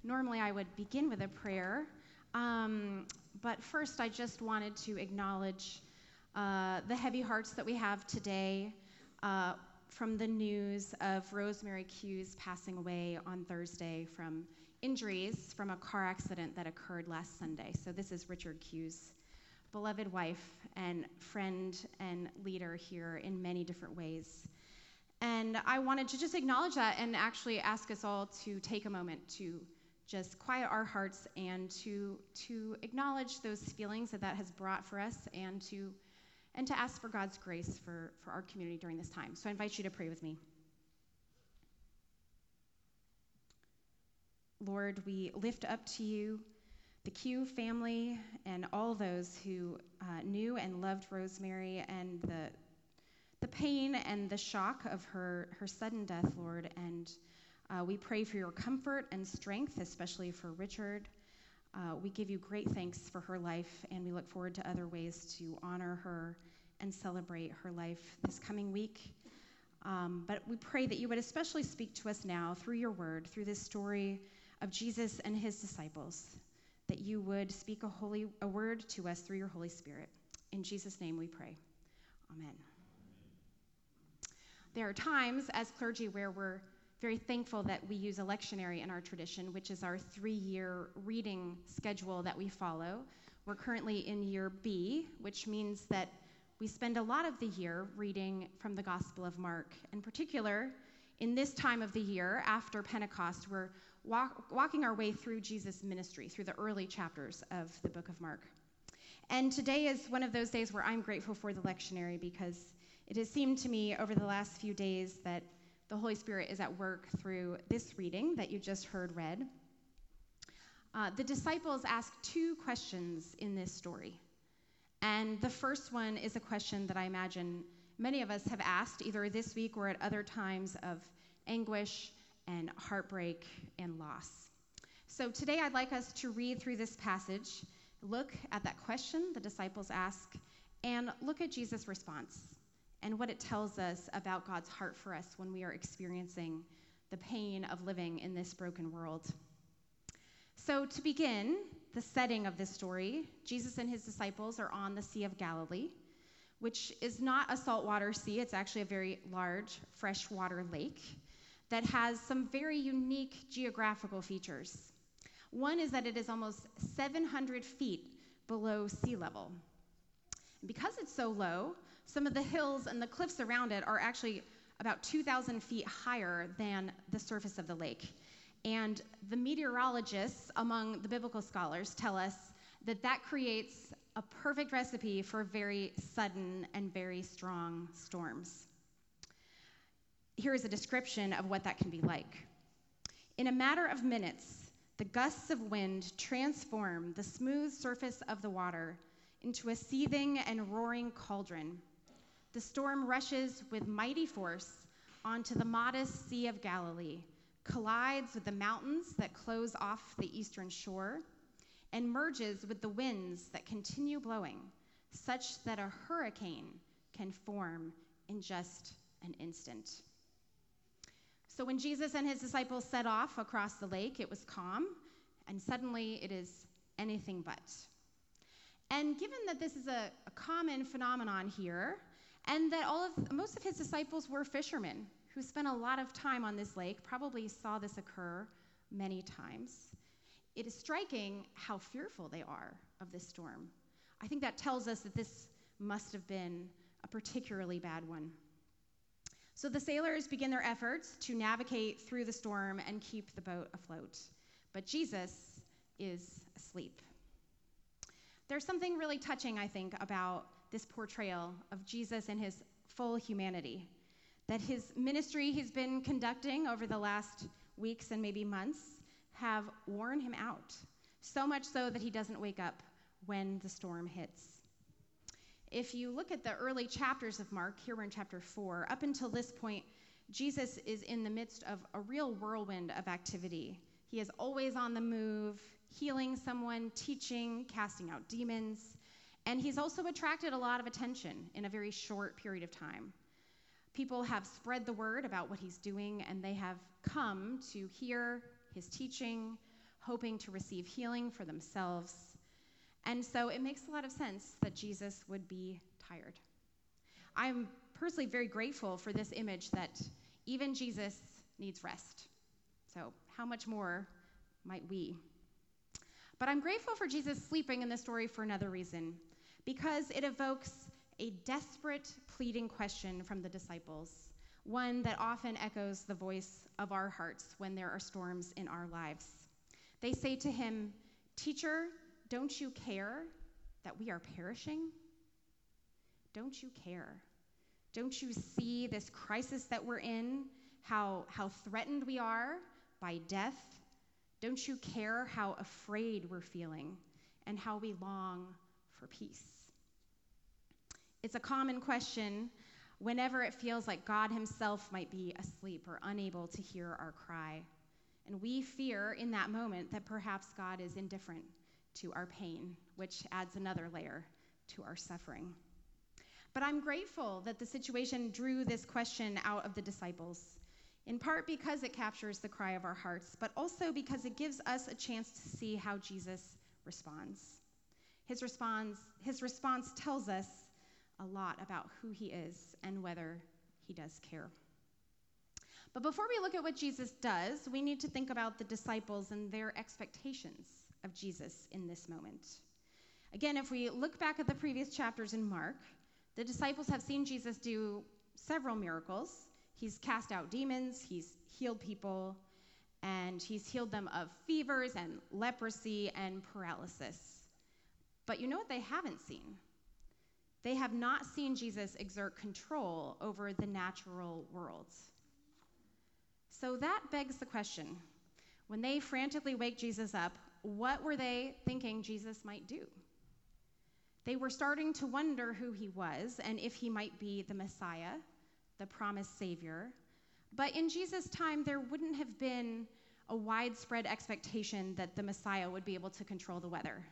Normally I would begin with a prayer, but first I just wanted to acknowledge the heavy hearts that we have today from the news of Rosemary Hughes passing away on Thursday from injuries from a car accident that occurred last Sunday. So this is Richard Hughes' beloved wife and friend and leader here in many different ways. And I wanted to just acknowledge that and actually ask us all to take a moment to just quiet our hearts and to acknowledge those feelings that has brought for us and to ask for God's grace for our community during this time. So I invite you to pray with me. Lord, we lift up to you the Q family and all those who knew and loved Rosemary and the pain and the shock of her sudden death, Lord. And we pray for your comfort and strength, especially for Richard. We give you great thanks for her life, and we look forward to other ways to honor her and celebrate her life this coming week. But we pray that you would especially speak to us now through your word, through this story of Jesus and his disciples, that you would speak a word to us through your Holy Spirit. In Jesus' name we pray. Amen. There are times as clergy where we're very thankful that we use a lectionary in our tradition, which is our 3-year reading schedule that we follow. We're currently in year B, which means that we spend a lot of the year reading from the Gospel of Mark. In particular, in this time of the year, after Pentecost, we're walking our way through Jesus' ministry, through the early chapters of the book of Mark. And today is one of those days where I'm grateful for the lectionary, because it has seemed to me over the last few days that the Holy Spirit is at work through this reading that you just heard read. The disciples ask 2 questions in this story. And the first one is a question that I imagine many of us have asked either this week or at other times of anguish and heartbreak and loss. So today I'd like us to read through this passage, look at that question the disciples ask, and look at Jesus' response and what it tells us about God's heart for us when we are experiencing the pain of living in this broken world. So to begin, the setting of this story, Jesus and his disciples are on the Sea of Galilee, which is not a saltwater sea. It's actually a very large freshwater lake that has some very unique geographical features. One is that it is almost 700 feet below sea level. And because it's so low, some of the hills and the cliffs around it are actually about 2,000 feet higher than the surface of the lake. And the meteorologists among the biblical scholars tell us that that creates a perfect recipe for very sudden and very strong storms. Here is a description of what that can be like. In a matter of minutes, the gusts of wind transform the smooth surface of the water into a seething and roaring cauldron. The storm rushes with mighty force onto the modest Sea of Galilee, collides with the mountains that close off the eastern shore, and merges with the winds that continue blowing, such that a hurricane can form in just an instant. So when Jesus and his disciples set off across the lake, it was calm, and suddenly it is anything but. And given that this is a common phenomenon here, and that most of his disciples were fishermen who spent a lot of time on this lake, probably saw this occur many times, it is striking how fearful they are of this storm. I think that tells us that this must have been a particularly bad one. So the sailors begin their efforts to navigate through the storm and keep the boat afloat. But Jesus is asleep. There's something really touching, I think, about this portrayal of Jesus and his full humanity, that his ministry he's been conducting over the last weeks and maybe months have worn him out, so much so that he doesn't wake up when the storm hits. If you look at the early chapters of Mark, here we're in chapter 4, up until this point, Jesus is in the midst of a real whirlwind of activity. He is always on the move, healing someone, teaching, casting out demons, and he's also attracted a lot of attention in a very short period of time. People have spread the word about what he's doing, and they have come to hear his teaching, hoping to receive healing for themselves. And so it makes a lot of sense that Jesus would be tired. I'm personally very grateful for this image that even Jesus needs rest. So how much more might we? But I'm grateful for Jesus sleeping in this story for another reason, because it evokes a desperate, pleading question from the disciples, one that often echoes the voice of our hearts when there are storms in our lives. They say to him, "Teacher, don't you care that we are perishing? Don't you care? Don't you see this crisis that we're in, how threatened we are by death? Don't you care how afraid we're feeling and how we long for peace?" It's a common question whenever it feels like God himself might be asleep or unable to hear our cry. And we fear in that moment that perhaps God is indifferent to our pain, which adds another layer to our suffering. But I'm grateful that the situation drew this question out of the disciples, in part because it captures the cry of our hearts, but also because it gives us a chance to see how Jesus responds. His response tells us a lot about who he is and whether he does care. But before we look at what Jesus does, we need to think about the disciples and their expectations of Jesus in this moment. Again, if we look back at the previous chapters in Mark, the disciples have seen Jesus do several miracles. He's cast out demons, he's healed people, and he's healed them of fevers and leprosy and paralysis. But you know what they haven't seen? They have not seen Jesus exert control over the natural world. So that begs the question, when they frantically wake Jesus up, what were they thinking Jesus might do? They were starting to wonder who he was and if he might be the Messiah, the promised Savior. But in Jesus' time, there wouldn't have been a widespread expectation that the Messiah would be able to control the weather.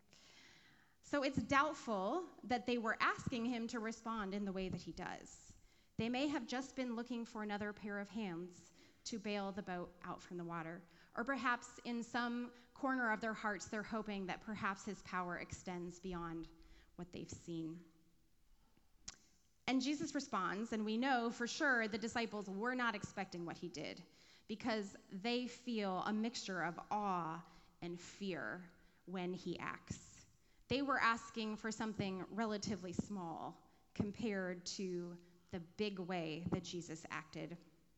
So it's doubtful that they were asking him to respond in the way that he does. They may have just been looking for another pair of hands to bail the boat out from the water. Or perhaps in some corner of their hearts, they're hoping that perhaps his power extends beyond what they've seen. And Jesus responds, and we know for sure the disciples were not expecting what he did, because they feel a mixture of awe and fear when he acts. They were asking for something relatively small compared to the big way that Jesus acted.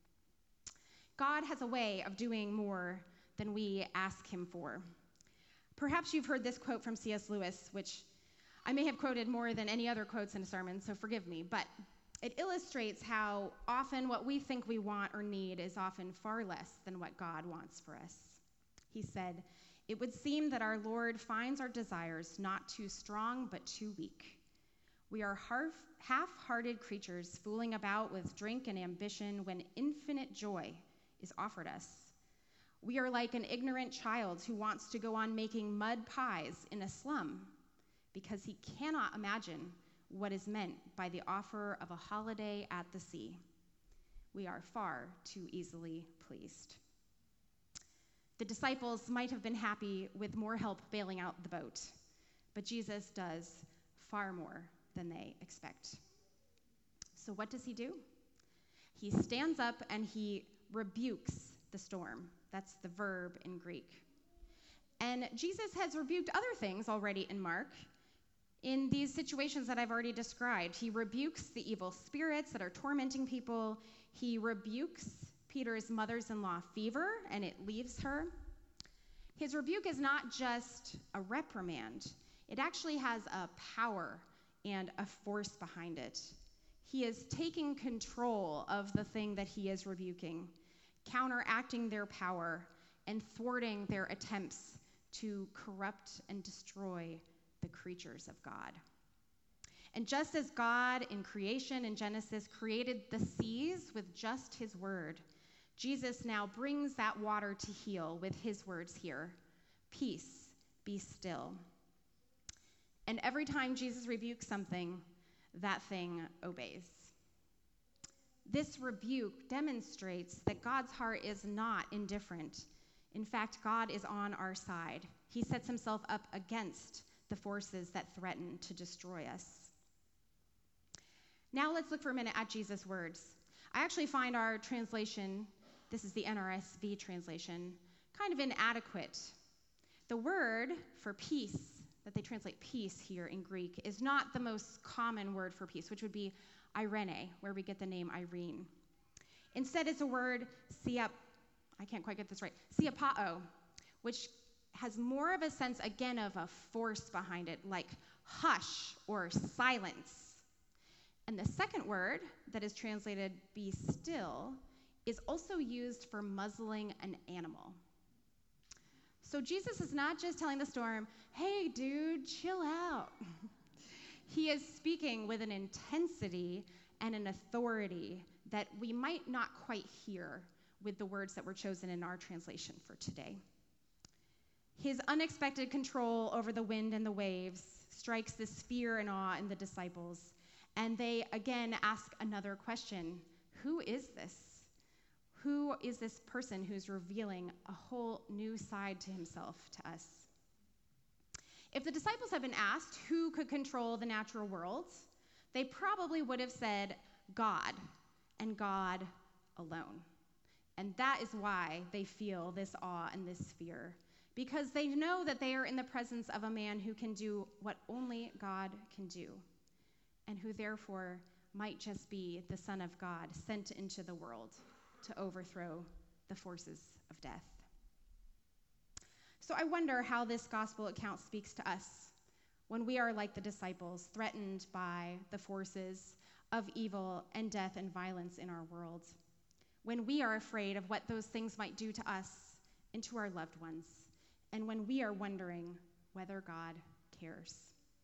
God has a way of doing more than we ask him for. Perhaps you've heard this quote from C.S. Lewis, which I may have quoted more than any other quotes in a sermon, so forgive me, but it illustrates how often what we think we want or need is often far less than what God wants for us. He said, "It would seem that our Lord finds our desires not too strong but too weak. We are half-hearted creatures fooling about with drink and ambition when infinite joy is offered us. We are like an ignorant child who wants to go on making mud pies in a slum because he cannot imagine what is meant by the offer of a holiday at the sea. We are far too easily pleased." The disciples might have been happy with more help bailing out the boat, but Jesus does far more than they expect. So what does he do? He stands up and he rebukes the storm. That's the verb in Greek. And Jesus has rebuked other things already in Mark. In these situations that I've already described, he rebukes the evil spirits that are tormenting people. He rebukes Peter's mother-in-law fever, and it leaves her. His rebuke is not just a reprimand. It actually has a power and a force behind it. He is taking control of the thing that he is rebuking, counteracting their power and thwarting their attempts to corrupt and destroy the creatures of God. And just as God in creation in Genesis created the seas with just his word, Jesus now brings that water to heal with his words here. "Peace, be still." And every time Jesus rebukes something, that thing obeys. This rebuke demonstrates that God's heart is not indifferent In fact, God is on our side. He sets himself up against the forces that threaten to destroy us. Now let's look for a minute at Jesus' words. I actually find our translation, this is the NRSV translation, kind of inadequate. The word for peace, that they translate peace here in Greek, is not the most common word for peace, which would be Irene, where we get the name Irene. Instead, it's a word, I can't quite get this right, siapao, which has more of a sense, again, of a force behind it, like hush or silence. And the second word that is translated be still is also used for muzzling an animal. So Jesus is not just telling the storm, hey, dude, chill out. He is speaking with an intensity and an authority that we might not quite hear with the words that were chosen in our translation for today. His unexpected control over the wind and the waves strikes this fear and awe in the disciples, and they again ask another question. Who is this? Who is this person who's revealing a whole new side to himself to us? If the disciples had been asked who could control the natural world, they probably would have said God, and God alone. And that is why they feel this awe and this fear, because they know that they are in the presence of a man who can do what only God can do, and who therefore might just be the Son of God sent into the world to overthrow the forces of death. So I wonder how this gospel account speaks to us when we are like the disciples, threatened by the forces of evil and death and violence in our world, when we are afraid of what those things might do to us and to our loved ones, and when we are wondering whether God cares.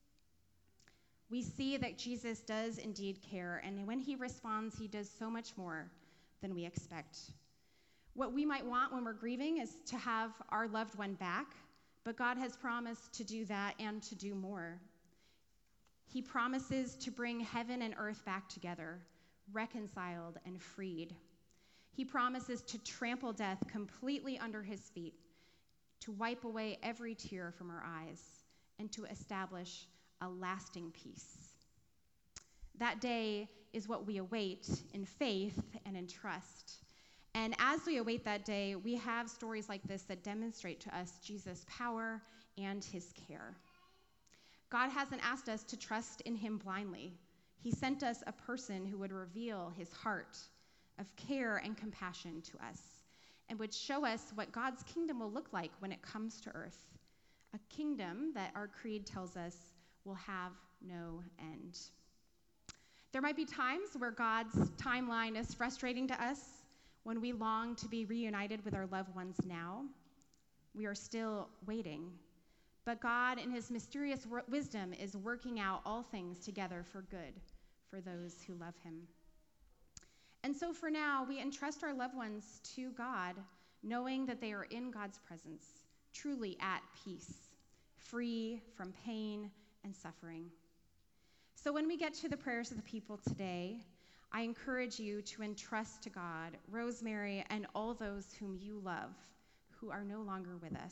We see that Jesus does indeed care, and when he responds, he does so much more than we expect. What we might want when we're grieving is to have our loved one back, but God has promised to do that and to do more. He promises to bring heaven and earth back together, reconciled and freed. He promises to trample death completely under his feet, to wipe away every tear from our eyes, and to establish a lasting peace. That day is what we await in faith and in trust. And as we await that day, we have stories like this that demonstrate to us Jesus' power and his care. God hasn't asked us to trust in him blindly. He sent us a person who would reveal his heart of care and compassion to us, and would show us what God's kingdom will look like when it comes to earth, a kingdom that our creed tells us will have no end. There might be times where God's timeline is frustrating to us, when we long to be reunited with our loved ones now. We are still waiting. But God, in his mysterious wisdom, is working out all things together for good for those who love him. And so for now, we entrust our loved ones to God, knowing that they are in God's presence, truly at peace, free from pain and suffering. So when we get to the prayers of the people today, I encourage you to entrust to God Rosemary and all those whom you love, who are no longer with us.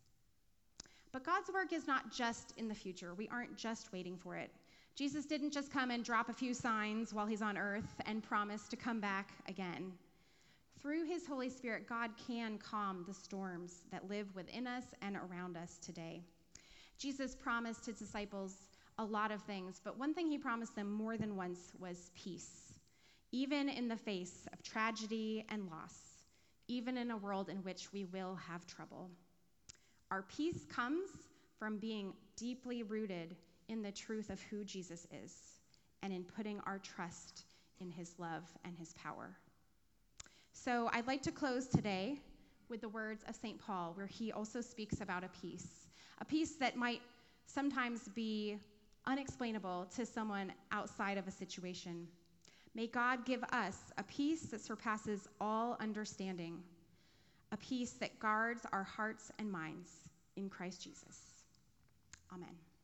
But God's work is not just in the future. We aren't just waiting for it. Jesus didn't just come and drop a few signs while he's on earth and promise to come back again. Through his Holy Spirit, God can calm the storms that live within us and around us today. Jesus promised his disciples a lot of things, but one thing he promised them more than once was peace, even in the face of tragedy and loss, even in a world in which we will have trouble. Our peace comes from being deeply rooted in the truth of who Jesus is and in putting our trust in his love and his power. So I'd like to close today with the words of St. Paul, where he also speaks about a peace that might sometimes be unexplainable to someone outside of a situation. May God give us a peace that surpasses all understanding, a peace that guards our hearts and minds in Christ Jesus. Amen.